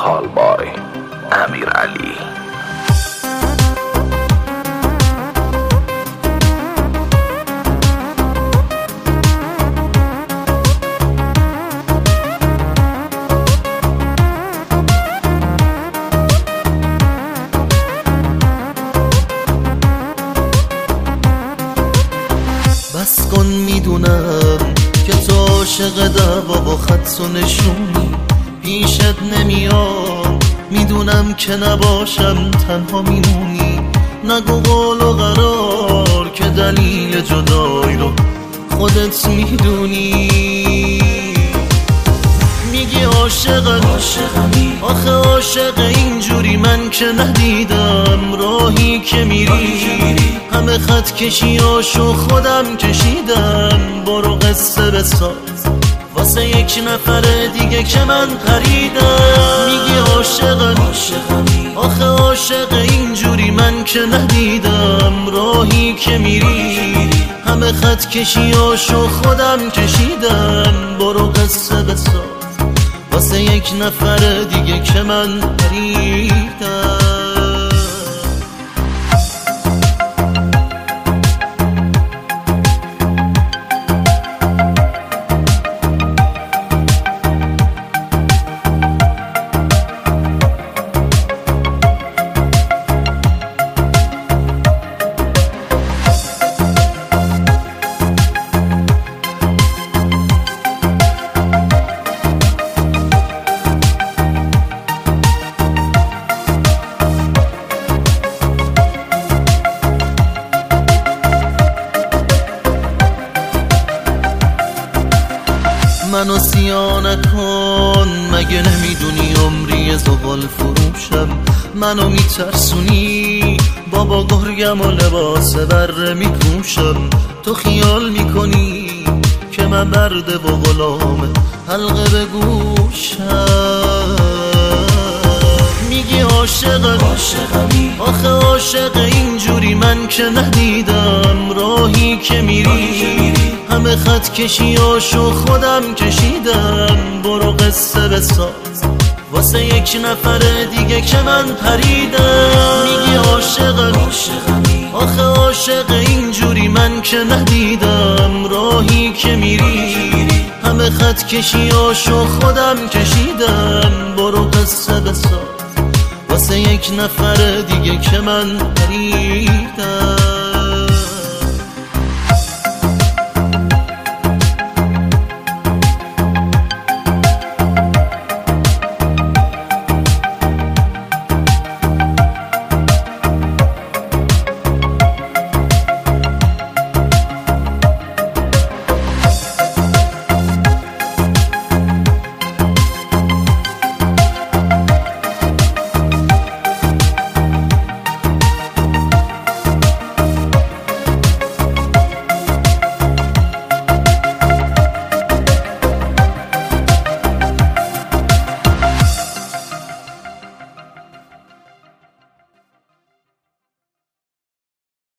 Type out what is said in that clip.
کالبای امیرعلی. بس کن میدونم که تو عاشق دعوا و خط و نشونی، پیشت نمیام میدونم که نباشم تنها میمونی. نگو قول و قرار که دلیل جدایی رو خودت میدونی. میگی عاشقمی، آخه عاشق اینجوری من که ندیدم. راهی که میری همه خط کشیاشو خودم کشیدم. برو قصه بساز واسه یک نفر دیگه که من خریدم. میگی عاشقمی، آخه عاشق اینجوری من که ندیدم. راهی که میری همه خط کشیاشو خودم کشیدم. برو قصه بساز واسه یک نفر دیگه که من خریدم. منو سیاه نکن، مگه نمیدونی عمری زغال فروشم. منو میترسونی، بابا گرگم و لباس بره میپوشم. تو خیال میکنی که من مرده و غلام حلقه به گوشم. میگی عاشقمی، آخه عاشق اینجوری من که ندیدم. راهی که میری همه خط کشیاشو خودم کشیدم. برو قصه بساز واسه یک نفر دیگه که من خریدم. میگی عاشقمی، آخه عاشق اینجوری من که ندیدم. راهی که میری همه خط کشیاشو خودم کشیدم. برو قصه بساز واسه یک نفر دیگه که من خریدم.